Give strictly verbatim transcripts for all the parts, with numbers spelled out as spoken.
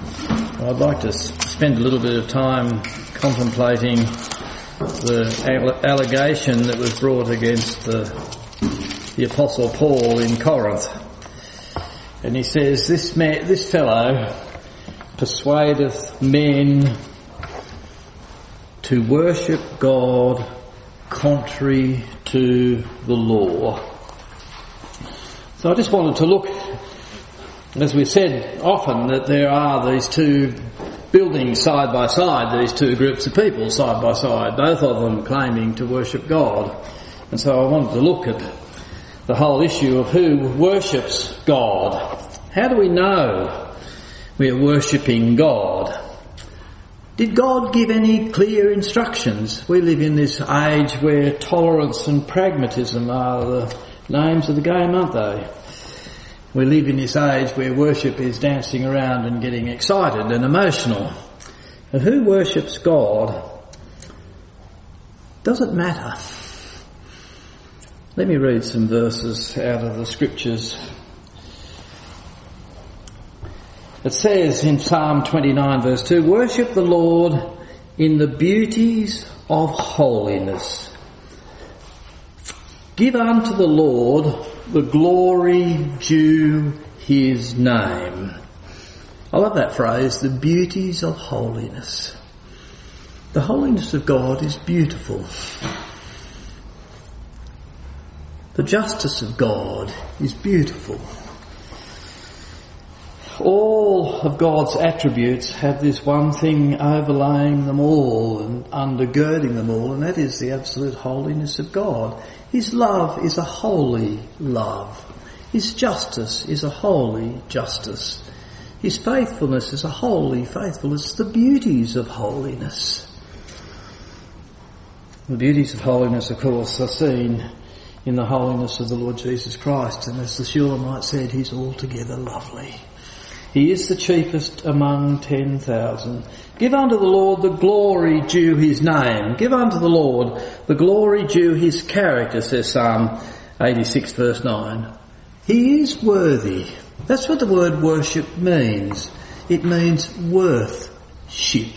I'd like to spend a little bit of time contemplating the allegation that was brought against the, the Apostle Paul in Corinth. And he says, this man, this fellow persuadeth men to worship God contrary to the law. So I just wanted to look, as we've said often, that there are these two buildings side by side, these two groups of people side by side, both of them claiming to worship God. And so I wanted to look at the whole issue of who worships God. How do we know we are worshipping God? Did God give any clear instructions? We live in this age where tolerance and pragmatism are the names of the game, aren't they? We live in this age where worship is dancing around and getting excited and emotional. And who worships God? Doesn't matter. Let me read some verses out of the scriptures. It says in Psalm twenty-nine verse two, worship the Lord in the beauties of holiness. Give unto the Lord the glory due his name. I love that phrase, the beauties of holiness. The holiness of God is beautiful. The justice of God is beautiful. All of God's attributes have this one thing overlaying them all and undergirding them all, and that is the absolute holiness of God. His love is a holy love. His justice is a holy justice. His faithfulness is a holy faithfulness. The beauties of holiness. The beauties of holiness, of course, are seen in the holiness of the Lord Jesus Christ, and as the Shulamite said, he's altogether lovely. He is the chiefest among ten thousand. Give unto the Lord the glory due his name. Give unto the Lord the glory due his character, says Psalm eighty-six verse nine. He is worthy. That's what the word worship means. It means worth-ship.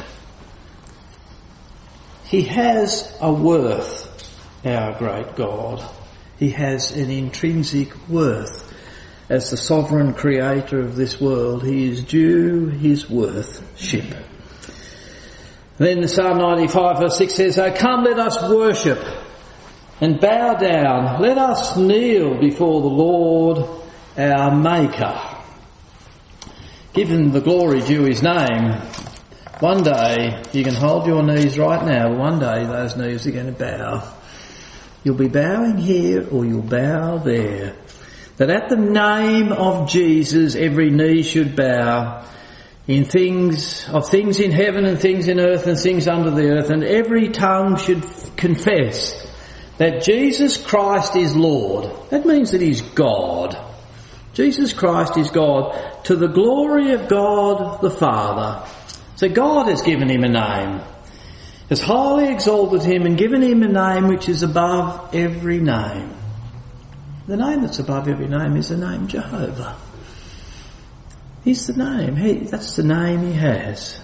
He has a worth, our great God. He has an intrinsic worth. As the sovereign creator of this world, he is due his worth-ship. Then Psalm ninety-five verse six says, "O come, let us worship and bow down. Let us kneel before the Lord our Maker." Given the glory due his name, one day you can hold your knees right now, but one day those knees are going to bow. You'll be bowing here or you'll bow there. That at the name of Jesus every knee should bow, in things of things in heaven and things in earth and things under the earth, and every tongue should confess that Jesus Christ is Lord. That means that he's God. Jesus Christ is God, to the glory of God the Father. So God has given him a name, has highly exalted him and given him a name which is above every name. The name that's above every name is the name Jehovah. He's the name. He, that's the name he has.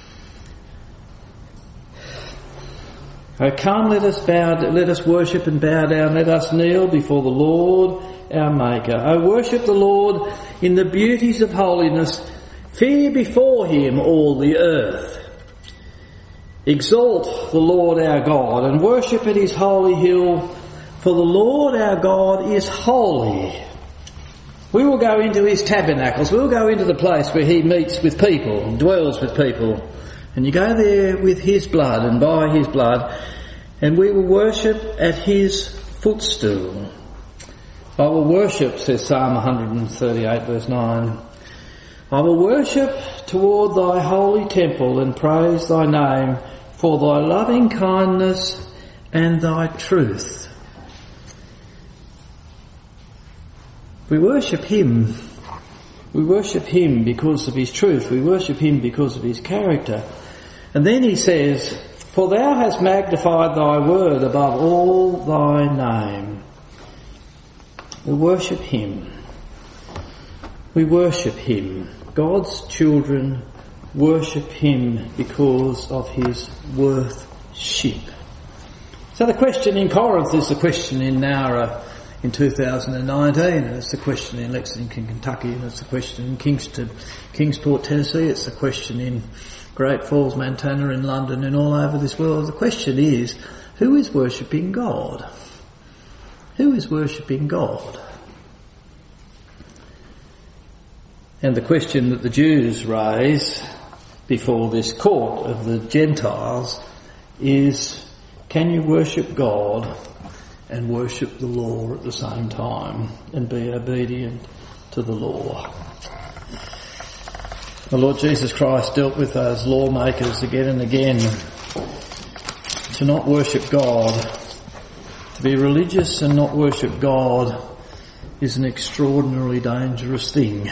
Oh, come, let us bow, let us worship and bow down. Let us kneel before the Lord our Maker. Oh, worship the Lord in the beauties of holiness. Fear before him all the earth. Exalt the Lord our God and worship at his holy hill. For the Lord our God is holy. We will go into his tabernacles. We'll go into the place where he meets with people and dwells with people. And you go there with his blood and by his blood. And we will worship at his footstool. I will worship, says Psalm one thirty-eight verse nine. I will worship toward thy holy temple and praise thy name for thy loving kindness and thy truth. We worship him. We worship him because of his truth. We worship him because of his character. And then he says, for thou hast magnified thy word above all thy name. We worship him. We worship him. God's children worship him because of his worth-ship. So the question in Corinth is the question in Nowra in two thousand nineteen, and it's the question in Lexington, Kentucky, and it's the question in Kingston, Kingsport, Tennessee, it's the question in Great Falls, Montana, in London, and all over this world. The question is, who is worshipping God? Who is worshipping God? And the question that the Jews raise before this court of the Gentiles is, can you worship God and worship the law at the same time and be obedient to the law? The Lord Jesus Christ dealt with those lawmakers again and again. To not worship God, to be religious and not worship God is an extraordinarily dangerous thing.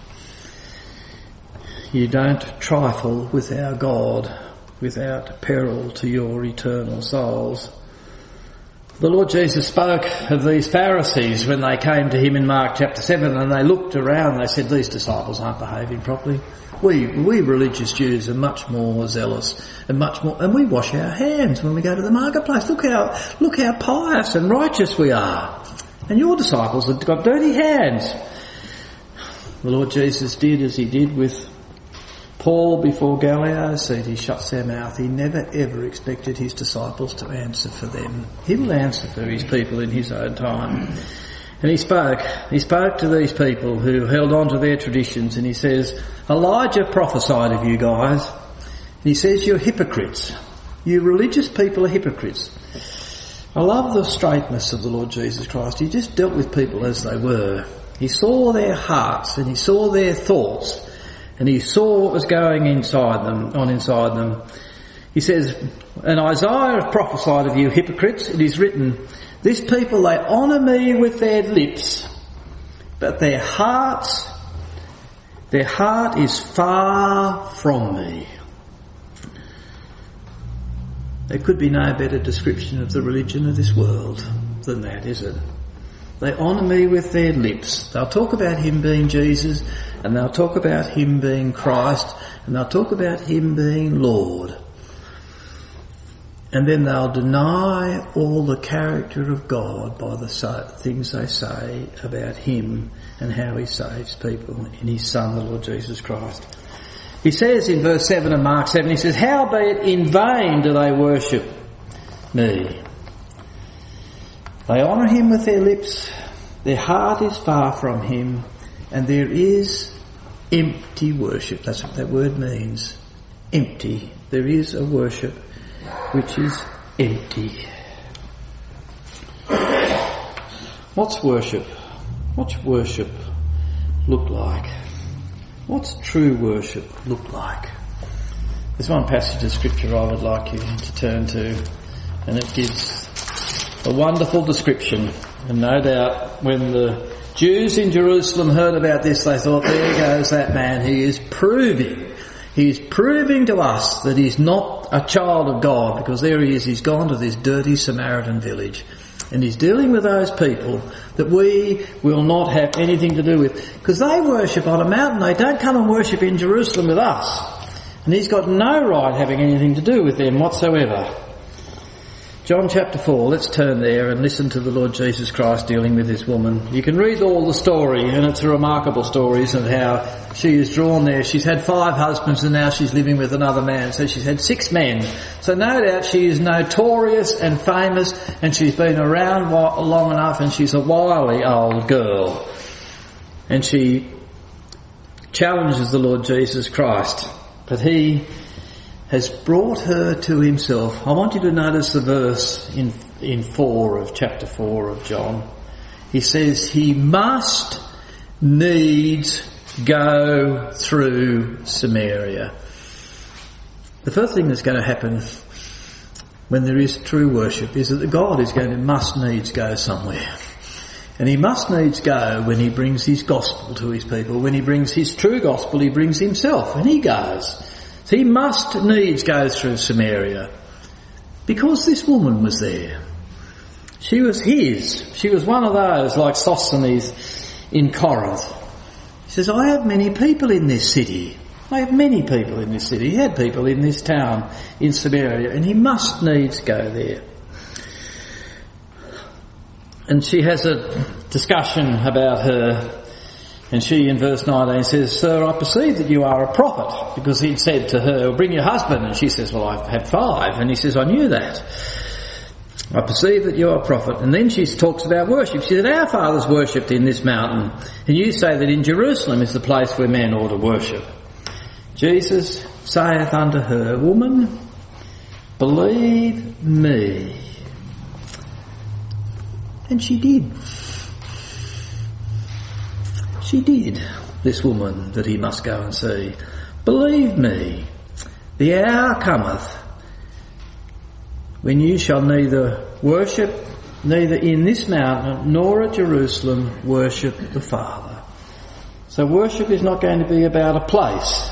You don't trifle with our God without peril to your eternal souls. The Lord Jesus spoke of these Pharisees when they came to him in Mark chapter seven, and they looked around and they said, these disciples aren't behaving properly. We, we religious Jews are much more zealous and much more, and we wash our hands when we go to the marketplace. Look how, look how pious and righteous we are. And your disciples have got dirty hands. The Lord Jesus did as he did with Paul before Galileo's seat. He shuts their mouth. He never ever expected his disciples to answer for them. He will answer for his people in his own time. And he spoke, he spoke to these people who held on to their traditions, and he says, Elijah prophesied of you guys. And he says, you're hypocrites. You religious people are hypocrites. I love the straightness of the Lord Jesus Christ. He just dealt with people as they were. He saw their hearts and he saw their thoughts, and he saw what was going inside them, on inside them. He says, and Isaiah prophesied of you hypocrites. It is written, this people, they honour me with their lips, but their hearts, their heart is far from me. There could be no better description of the religion of this world than that, is it? They honour me with their lips. They'll talk about him being Jesus, and they'll talk about him being Christ, and they'll talk about him being Lord. And then they'll deny all the character of God by the things they say about him and how he saves people in his Son, the Lord Jesus Christ. He says in verse seven of Mark seven, he says, howbeit in vain do they worship me. They honour him with their lips, their heart is far from him, and there is empty worship. That's what that word means. Empty. There is a worship which is empty. What's worship? What's worship look like? What's true worship look like? There's one passage of scripture I would like you to turn to, and it gives a wonderful description. And no doubt when the Jews in Jerusalem heard about this, they thought, there goes that man. He is proving, he is proving to us that he's not a child of God, because there he is, he's gone to this dirty Samaritan village. And he's dealing with those people that we will not have anything to do with. Because they worship on a mountain. They don't come and worship in Jerusalem with us. And he's got no right having anything to do with them whatsoever. John chapter four, let's turn there and listen to the Lord Jesus Christ dealing with this woman. You can read all the story, and it's a remarkable story, isn't it, how she is drawn there. She's had five husbands and now she's living with another man. So she's had six men. So no doubt she is notorious and famous, and she's been around long enough, and she's a wily old girl. And she challenges the Lord Jesus Christ. But he has brought her to himself. I want you to notice the verse in in four of chapter four of John. He says he must needs go through Samaria. The first thing that's going to happen when there is true worship is that the God is going to must needs go somewhere. And he must needs go when he brings his gospel to his people. When he brings his true gospel, he brings himself, and he goes. So he must needs go through Samaria because this woman was there. She was his. She was one of those like Sosthenes in Corinth. He says, I have many people in this city. I have many people in this city. He had people in this town in Samaria, and he must needs go there. And she has a discussion about her, and she in verse nineteen says, "Sir, I perceive that you are a prophet," because he'd said to her, "Bring your husband," and she says, "Well, I've had five," and he says, "I knew that. I perceive that you are a prophet." And then she talks about worship. She said, "Our fathers worshipped in this mountain, and you say that in Jerusalem is the place where men ought to worship." Jesus saith unto her, "Woman, believe me." And she did. She did, this woman that he must go and see. "Believe me, the hour cometh when you shall neither worship, neither in this mountain nor at Jerusalem worship the Father." So worship is not going to be about a place.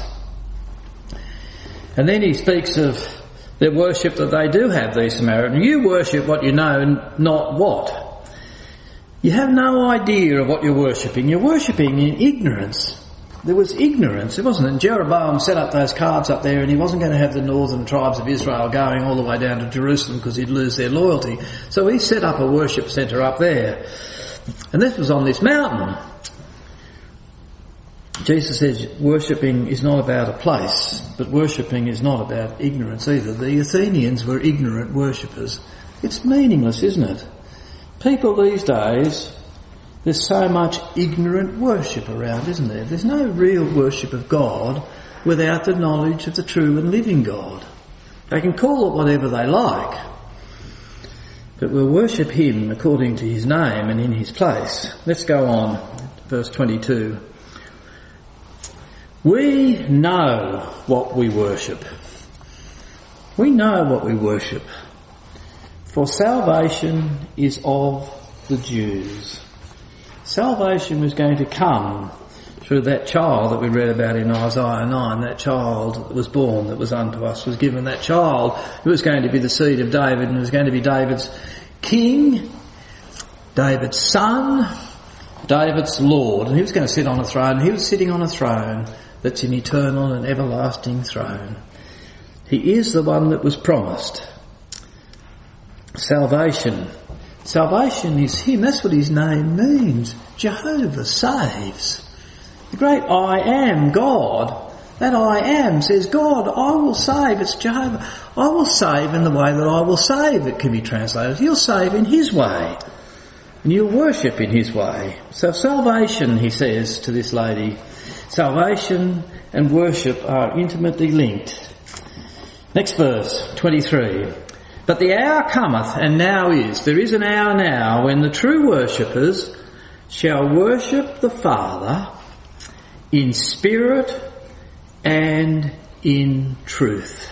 And then he speaks of the worship that they do have, these Samaritans. You worship what you know and not what. You have no idea of what you're worshipping. You're worshipping in ignorance. There was ignorance. It wasn't. And Jeroboam set up those calves up there, and he wasn't going to have the northern tribes of Israel going all the way down to Jerusalem because he'd lose their loyalty. So he set up a worship centre up there. And this was on this mountain. Jesus says worshipping is not about a place, but worshipping is not about ignorance either. The Athenians were ignorant worshippers. It's meaningless, isn't it? People these days, there's so much ignorant worship around, isn't there? There's no real worship of God without the knowledge of the true and living God. They can call it whatever they like, but we'll worship him according to his name and in his place. Let's go on, verse twenty-two. We know what we worship. We know what we worship. For salvation is of the Jews. Salvation was going to come through that child that we read about in Isaiah nine, that child that was born, that was unto us, was given, that child who was going to be the seed of David and was going to be David's king, David's son, David's Lord. And he was going to sit on a throne. He was sitting on a throne that's an eternal and everlasting throne. He is the one that was promised. Salvation. Salvation is him. That's what his name means. Jehovah saves. The great I am, God. That I am says, God, I will save. It's Jehovah. I will save in the way that I will save, it can be translated. He'll save in his way. And you'll worship in his way. So salvation, he says to this lady, salvation and worship are intimately linked. Next verse, twenty-three. But the hour cometh, and now is, there is an hour now, when the true worshippers shall worship the Father in spirit and in truth.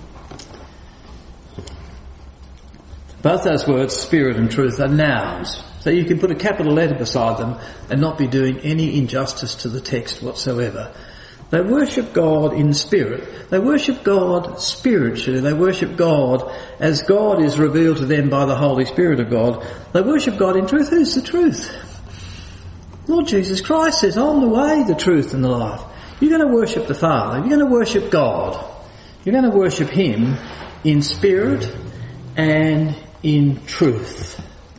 Both those words, spirit and truth, are nouns. So you can put a capital letter beside them and not be doing any injustice to the text whatsoever. They worship God in spirit. They worship God spiritually. They worship God as God is revealed to them by the Holy Spirit of God. They worship God in truth. Who's the truth? Lord Jesus Christ says, I'm the way, the truth and the life. You're going to worship the Father. You're going to worship God. You're going to worship him in spirit and in truth.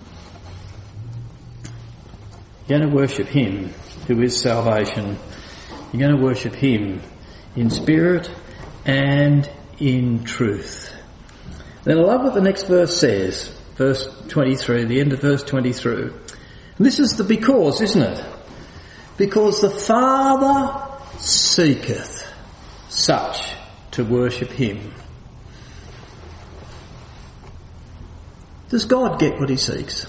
You're going to worship him who is salvation. You're going to worship him in spirit and in truth. Then I love what the next verse says, verse twenty-three, the end of verse twenty-three. And this is the because, isn't it? Because the Father seeketh such to worship him. Does God get what he seeks?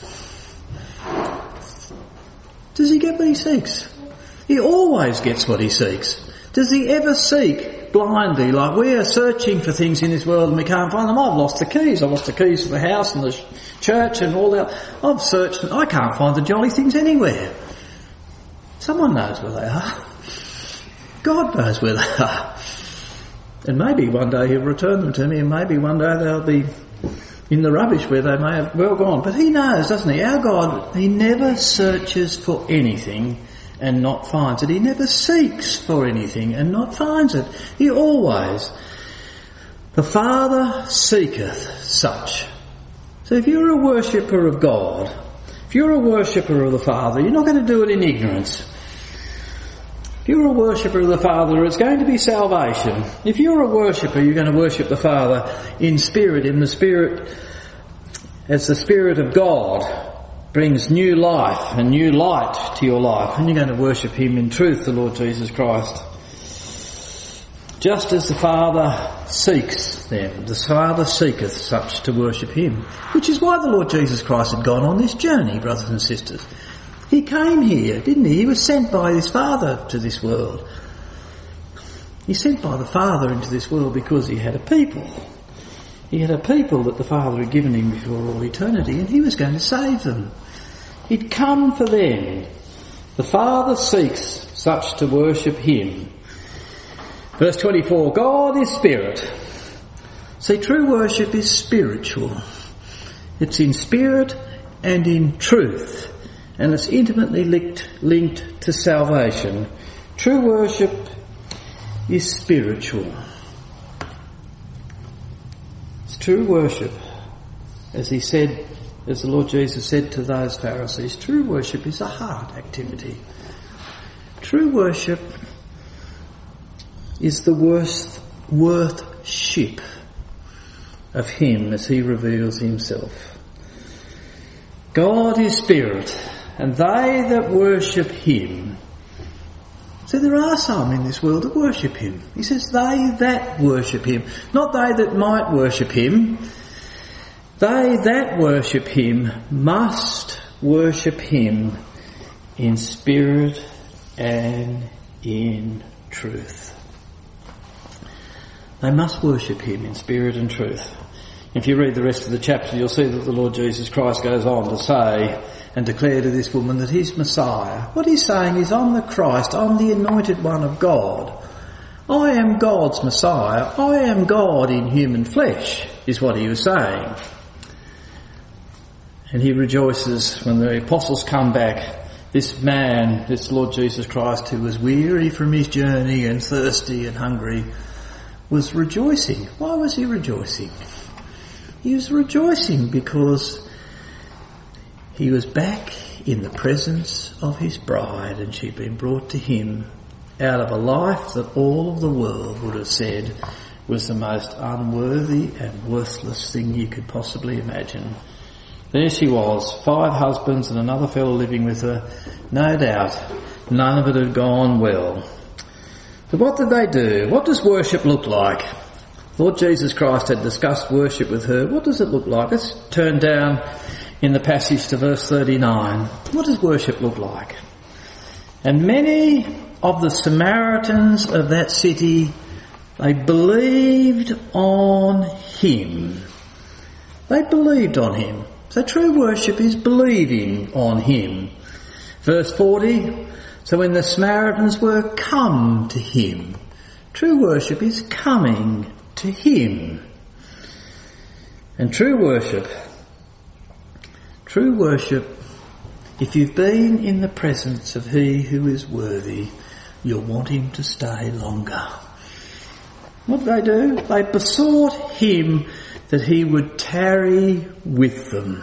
Does he get what he seeks? He always gets what he seeks. Does he ever seek blindly, like we are searching for things in this world and we can't find them? I've lost the keys. I've lost the keys to the house and the sh- church and all that. I've searched and I can't find the jolly things anywhere. Someone knows where they are. God knows where they are. And maybe one day he'll return them to me, and maybe one day they'll be in the rubbish where they may have well gone. But he knows, doesn't he? Our God, he never searches for anything and not finds it. He never seeks for anything and not finds it. He always, the Father seeketh such. So if you're a worshipper of God, if you're a worshipper of the Father, you're not going to do it in ignorance. If you're a worshipper of the Father, it's going to be salvation. If you're a worshipper, you're going to worship the Father in spirit, in the Spirit, as the Spirit of God brings new life and new light to your life, and you're going to worship Him in truth, the Lord Jesus Christ. Just as the Father seeks them, the Father seeketh such to worship Him, which is why the Lord Jesus Christ had gone on this journey, brothers and sisters. He came here, didn't he? He was sent by His Father to this world. He's sent by the Father into this world because He had a people. He had a people that the Father had given Him before all eternity, and He was going to save them. He'd come for them. The Father seeks such to worship Him. Verse twenty-four, God is Spirit. See, true worship is spiritual. It's in spirit and in truth. And it's intimately linked, linked to salvation. True worship is spiritual. It's true worship, as he said, as the Lord Jesus said to those Pharisees, true worship is a heart activity. True worship is the worth, worth-ship of Him as He reveals Himself. God is Spirit, and they that worship Him. So there are some in this world that worship Him. He says they that worship Him, not they that might worship Him. They that worship Him must worship Him in spirit and in truth. They must worship Him in spirit and truth. If you read the rest of the chapter, you'll see that the Lord Jesus Christ goes on to say and declare to this woman that He's Messiah. What He's saying is, I'm the Christ, I'm the anointed one of God. I am God's Messiah. I am God in human flesh, is what He was saying. And He rejoices when the apostles come back. This man, this Lord Jesus Christ, who was weary from His journey and thirsty and hungry, was rejoicing. Why was He rejoicing? He was rejoicing because He was back in the presence of His bride, and she'd been brought to Him out of a life that all of the world would have said was the most unworthy and worthless thing you could possibly imagine. There she was, five husbands and another fellow living with her. No doubt, none of it had gone well. But what did they do? What does worship look like? Lord Jesus Christ had discussed worship with her. What does it look like? Let's turn down in the passage to verse thirty-nine. What does worship look like? And many of the Samaritans of that city, they believed on Him. They believed on Him. So true worship is believing on Him. Verse forty, so when the Samaritans were come to Him, true worship is coming to Him. And true worship, true worship, if you've been in the presence of He who is worthy, you'll want Him to stay longer. What did they do? They besought Him that He would tarry with them.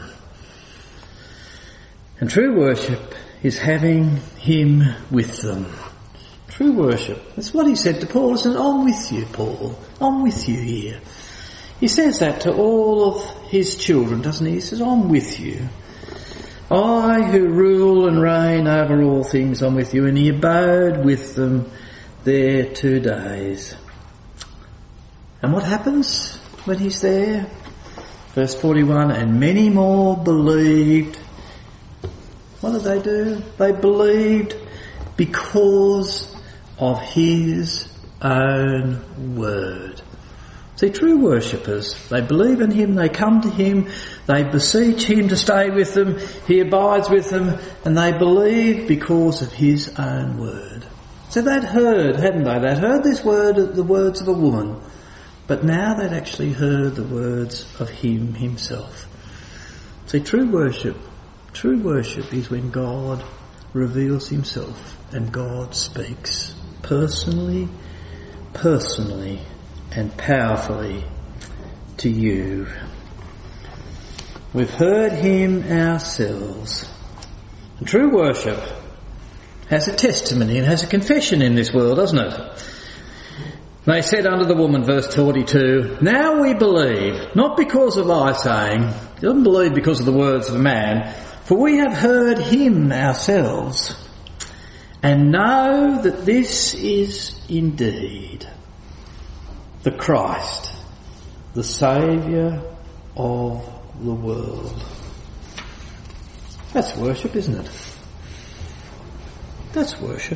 And true worship is having Him with them. True worship. That's what He said to Paul. He said, I'm with you, Paul. I'm with you here. He says that to all of His children, doesn't He? He says, I'm with you. I who rule and reign over all things, I'm with you. And He abode with them there two days. And what happens when He's there? Verse forty-one, and many more believed. What did they do? They believed because of His own word. See, true worshippers, they believe in Him, they come to Him, they beseech Him to stay with them, He abides with them, and they believe because of His own word. So they'd heard, hadn't they? They'd heard this word, the words of a woman, but now they'd actually heard the words of Him Himself. See, true worship, true worship is when God reveals Himself and God speaks personally, personally and powerfully to you. We've heard him ourselves. And true worship has a testimony and has a confession in this world, doesn't it? They said unto the woman, verse forty-two, now we believe, not because of thy saying, he doesn't believe because of the words of man, for we have heard him ourselves, and know that this is indeed the Christ, the Saviour of the world. That's worship, isn't it? That's worship.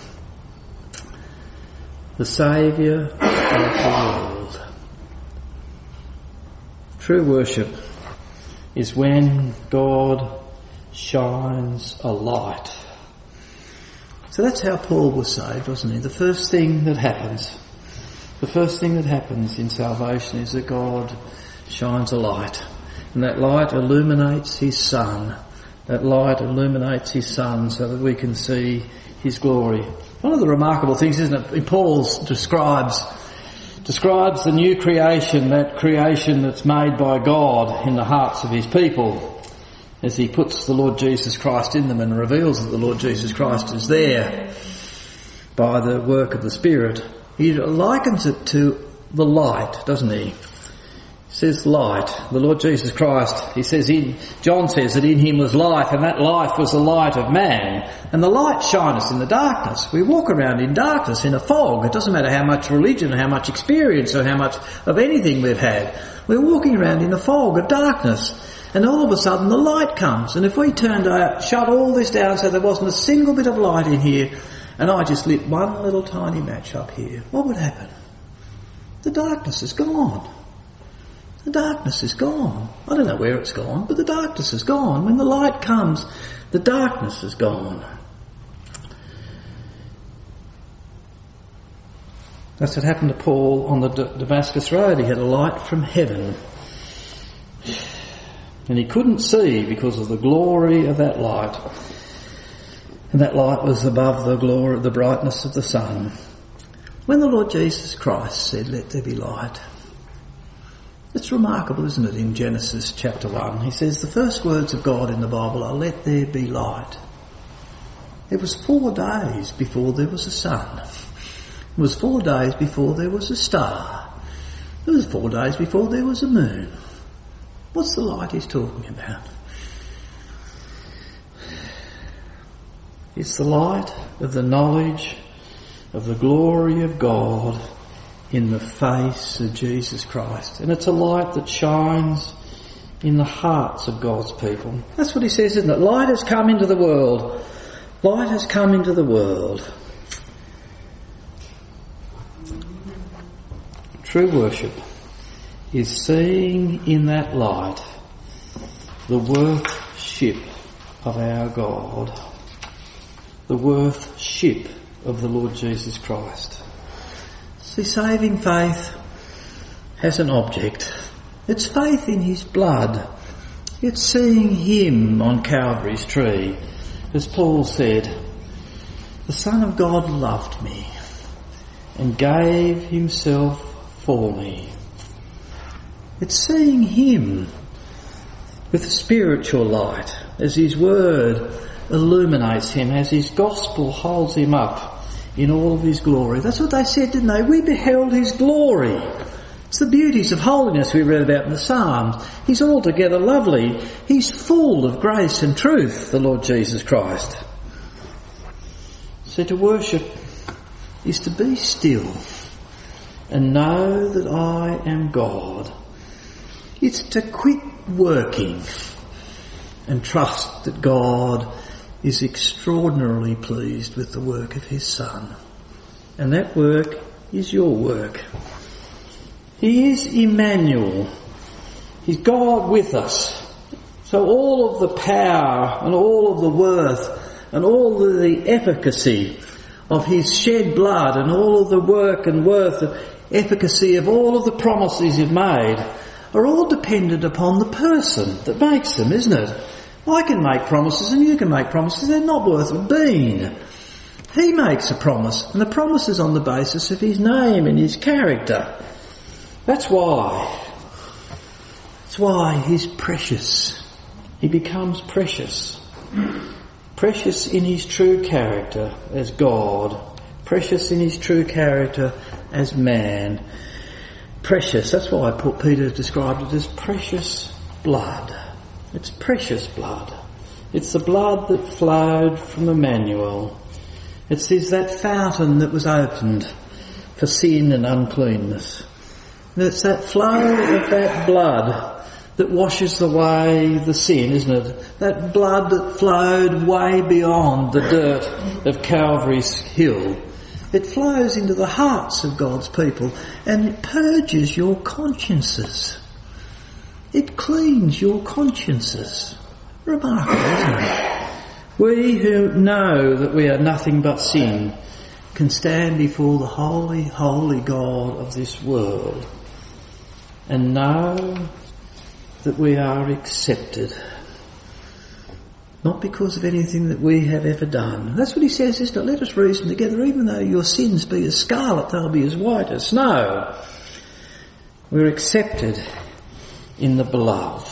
The Saviour of the world. True worship is when God shines a light. So that's how Paul was saved, wasn't he? The first thing that happens, the first thing that happens in salvation is that God shines a light. And that light illuminates his Son. That light illuminates his Son so that we can see his glory. One of the remarkable things, isn't it? Paul describes describes the new creation, that creation that's made by God in the hearts of his people, as he puts the Lord Jesus Christ in them and reveals that the Lord Jesus Christ is there by the work of the Spirit. He likens it to the light, doesn't he? He says light. The Lord Jesus Christ, he says in, John says that in him was life, and that life was the light of man. And the light shineth in the darkness. We walk around in darkness, in a fog. It doesn't matter how much religion, how much experience, or how much of anything we've had. We're walking around in a fog of darkness. And all of a sudden the light comes. And if we turned out, shut all this down so there wasn't a single bit of light in here, and I just lit one little tiny match up here, what would happen? The darkness is gone. The darkness is gone. I don't know where it's gone, but the darkness is gone. When the light comes, the darkness is gone. That's what happened to Paul on the D- Damascus Road. He had a light from heaven. And he couldn't see because of the glory of that light. And that light was above the glory, the brightness of the sun. When the Lord Jesus Christ said, let there be light, it's remarkable, isn't it, in Genesis chapter one. He says the first words of God in the Bible are, let there be light. It was four days before there was a sun. It was four days before there was a star. It was four days before there was a moon. What's the light he's talking about? It's the light of the knowledge of the glory of God in the face of Jesus Christ. And it's a light that shines in the hearts of God's people. That's what he says, isn't it? Light has come into the world. Light has come into the world. True worship is seeing in that light the worth-ship of our God, the worth-ship of the Lord Jesus Christ. See, saving faith has an object. It's faith in his blood. It's seeing him on Calvary's tree. As Paul said, the Son of God loved me and gave himself for me. It's seeing him with spiritual light as his word illuminates him, as his gospel holds him up in all of his glory. That's what they said, didn't they? We beheld his glory. It's the beauties of holiness we read about in the Psalms. He's altogether lovely. He's full of grace and truth, the Lord Jesus Christ. So to worship is to be still and know that I am God. It's to quit working and trust that God is extraordinarily pleased with the work of his Son. And that work is your work. He is Emmanuel. He's God with us. So all of the power and all of the worth and all of the efficacy of his shed blood and all of the work and worth and efficacy of all of the promises he's made are all dependent upon the person that makes them, isn't it? I can make promises and you can make promises. They're not worth a bean. He makes a promise, and the promise is on the basis of his name and his character. That's why. That's why he's precious. He becomes precious. Precious in his true character as God. Precious in his true character as man. Precious, that's why Peter described it as precious blood. It's precious blood. It's the blood that flowed from Emmanuel. It says that fountain that was opened for sin and uncleanness. And it's that flow of that blood that washes away the sin, isn't it? That blood that flowed way beyond the dirt of Calvary's hill. It flows into the hearts of God's people and it purges your consciences. It cleans your consciences. Remarkable, isn't it? We who know that we are nothing but sin can stand before the holy, holy God of this world and know that we are accepted. Not because of anything that we have ever done. That's what he says, isn't it? Let us reason together, even though your sins be as scarlet, they'll be as white as snow. We're accepted in the beloved.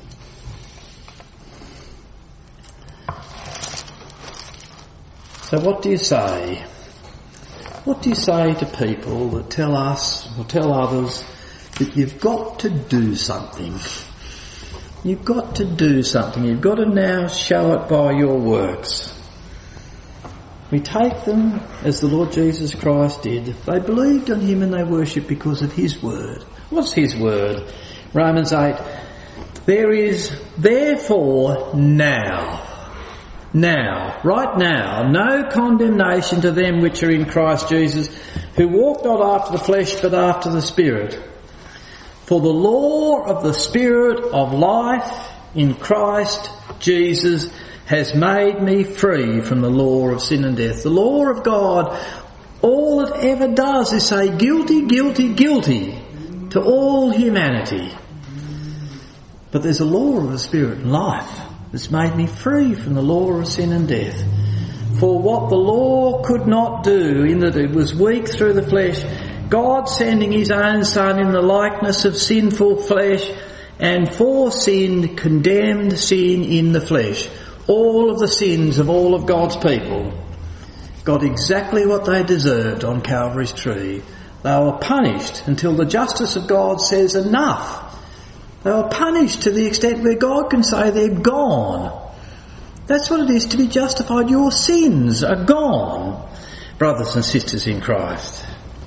So what do you say? What do you say to people that tell us or tell others that you've got to do something? You've got to do something. You've got to now show it by your works. We take them as the Lord Jesus Christ did. They believed on him and they worshipped because of his word. What's his word? Romans eight. There is therefore now, now, right now, no condemnation to them which are in Christ Jesus, who walk not after the flesh but after the Spirit. For the law of the Spirit of life in Christ Jesus has made me free from the law of sin and death. The law of God, all it ever does is say guilty, guilty, guilty to all humanity. But there's a law of the Spirit and life that's made me free from the law of sin and death. For what the law could not do, in that it was weak through the flesh, God sending his own Son in the likeness of sinful flesh, and for sin condemned sin in the flesh. All of the sins of all of God's people got exactly what they deserved on Calvary's tree. They were punished until the justice of God says enough. They were punished to the extent where God can say they're gone. That's what it is to be justified. Your sins are gone, brothers and sisters in Christ.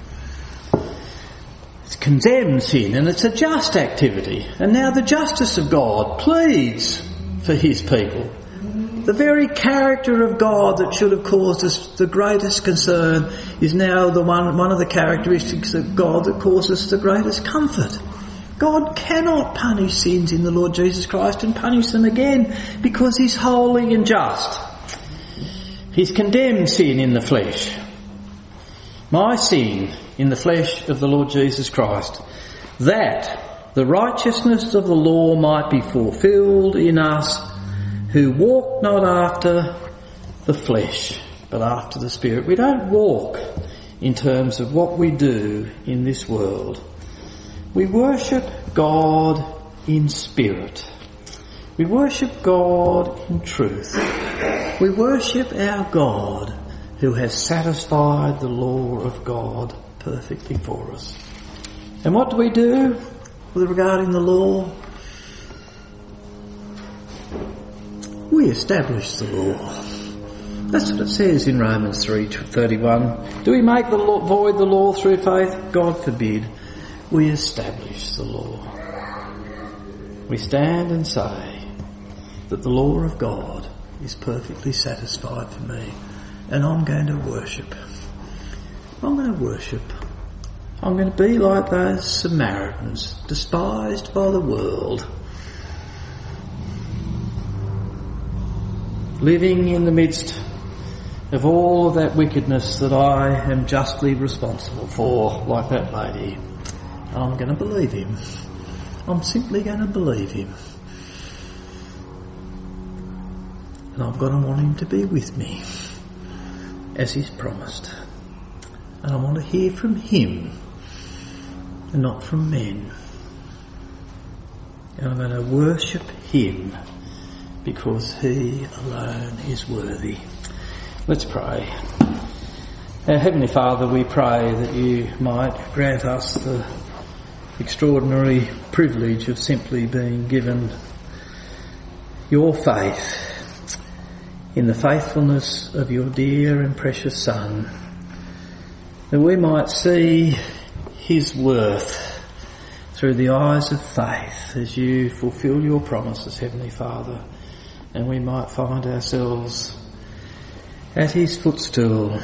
It's condemned sin and it's a just activity. And now the justice of God pleads for his people. The very character of God that should have caused us the greatest concern is now the one, one of the characteristics of God that causes us the greatest comfort. God cannot punish sins in the Lord Jesus Christ and punish them again because he's holy and just. He's condemned sin in the flesh. My sin in the flesh of the Lord Jesus Christ, that the righteousness of the law might be fulfilled in us who walk not after the flesh but after the Spirit. We don't walk in terms of what we do in this world. We worship God in spirit. We worship God in truth. We worship our God who has satisfied the law of God perfectly for us. And what do we do with regarding the law? We establish the law. That's what it says in Romans three thirty-one. Do we make the law, void the law through faith? God forbid. We establish the law. We stand and say that the law of God is perfectly satisfied for me, and I'm going to worship. I'm going to worship. I'm going to be like those Samaritans, despised by the world, living in the midst of all of that wickedness that I am justly responsible for, like that lady. I'm going to believe him. I'm simply going to believe him. And I'm going to want him to be with me. as he's promised. And I want to hear from him and not from men. And I'm going to worship him because he alone is worthy. Let's pray. Our Heavenly Father, we pray that you might grant us the extraordinary privilege of simply being given your faith in the faithfulness of your dear and precious Son, that we might see his worth through the eyes of faith as you fulfil your promises, Heavenly Father, and we might find ourselves at his footstool,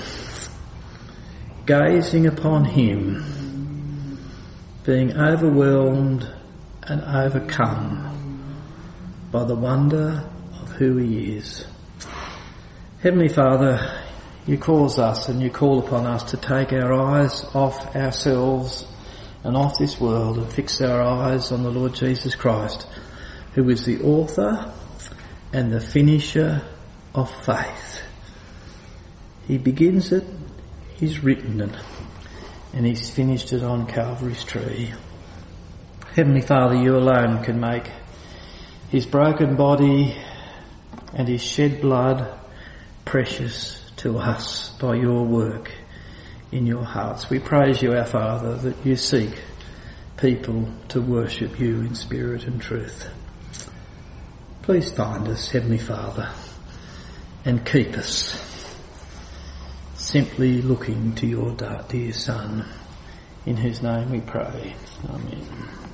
gazing upon him, being overwhelmed and overcome by the wonder of who he is. Heavenly Father, you cause us and you call upon us to take our eyes off ourselves and off this world and fix our eyes on the Lord Jesus Christ, who is the author and the finisher of faith. He begins it, he's written it, and he's finished it on Calvary's tree. Heavenly Father, you alone can make his broken body and his shed blood precious to us by your work in your hearts. We praise you, our Father, that you seek people to worship you in spirit and truth. Please find us, Heavenly Father, and keep us simply looking to your dear Son, in whose name we pray. Amen.